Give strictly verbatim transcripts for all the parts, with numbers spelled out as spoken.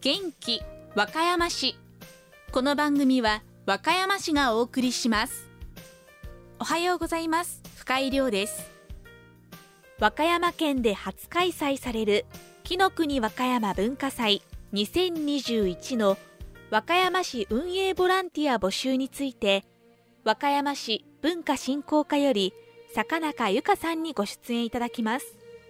元気和歌山市。この番組は和歌山市がお送りします。おはようございます。深井亮です。和歌山県で初開催される紀の国和歌山文化祭にせんにじゅういちの和歌山市運営ボランティア募集について、和歌山市文化振興課より坂中由香さんにご出演いただきます。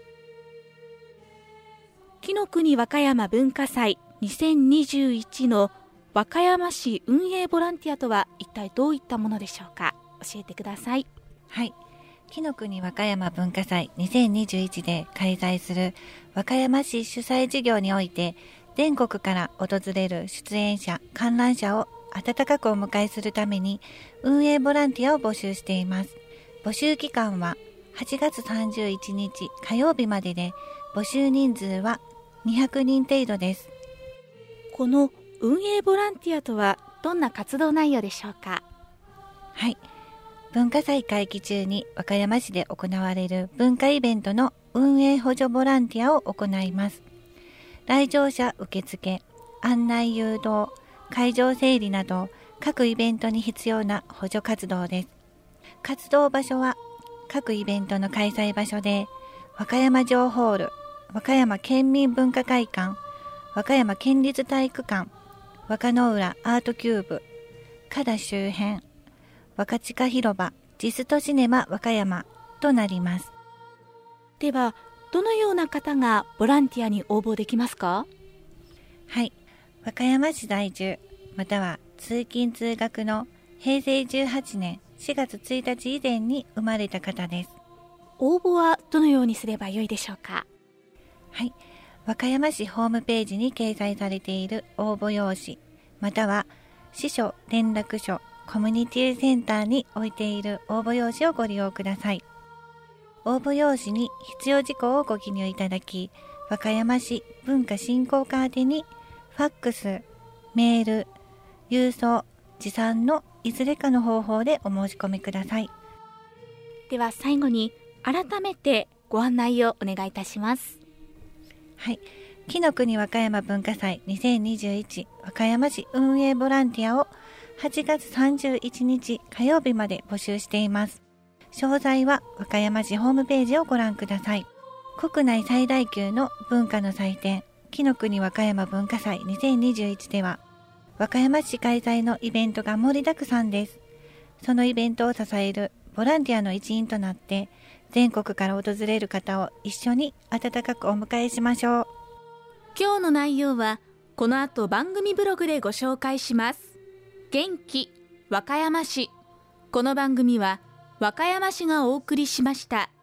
紀の国和歌山文化祭にせんにじゅういちの和歌山市運営ボランティアとは一体どういったものでしょうか。教えてください。 はい、紀の国和歌山文化祭にせんにじゅういちで開催する和歌山市主催事業において、全国から訪れる出演者観覧者を温かくお迎えするために運営ボランティアを募集しています。募集期間ははちがつさんじゅういちにち火曜日までで、募集人数はにひゃくにん程度です。 この運営ボランティアとはどんな活動内容でしょうか。 はい、文化祭会期中に和歌山市で行われる文化イベントの運営補助ボランティアを行います。来場者受付、案内誘導、会場整理など各イベントに必要な補助活動です。活動場所は各イベントの開催場所で、和歌山城ホール、和歌山県民文化会館、和歌山県立体育館、和歌の浦アートキューブ、加田周辺、若地下広場、ジストシネマ和歌山となります。 では、どのような方がボランティアに応募できますか。 はい、和歌山市在住、または通勤通学のへいせいじゅうはちねんしがつついたち以前に生まれた方です。 応募はどのようにすればよいでしょうか。 はい、和歌山市ホームページに掲載されている応募用紙、または市所連絡所コミュニティセンターに置いている応募用紙をご利用ください。応募用紙に必要事項をご記入いただき、和歌山市文化振興課宛てにファックス、メール、郵送、持参のいずれかの方法でお申し込みください。 では最後に改めてご案内をお願いいたします。 はい、紀の国和歌山文化祭にせんにじゅういち和歌山市運営ボランティアをはちがつさんじゅういちにち火曜日まで募集しています。詳細は和歌山市ホームページをご覧ください。国内最大級の文化の祭典、紀の国和歌山文化祭にせんにじゅういちでは、和歌山市開催のイベントが盛りだくさんです。そのイベントを支えるボランティアの一員となって、全国から訪れる方を一緒に温かくお迎えしましょう。 今日の内容はこの後番組ブログでご紹介します。元気和歌山市。この番組は和歌山市がお送りしました。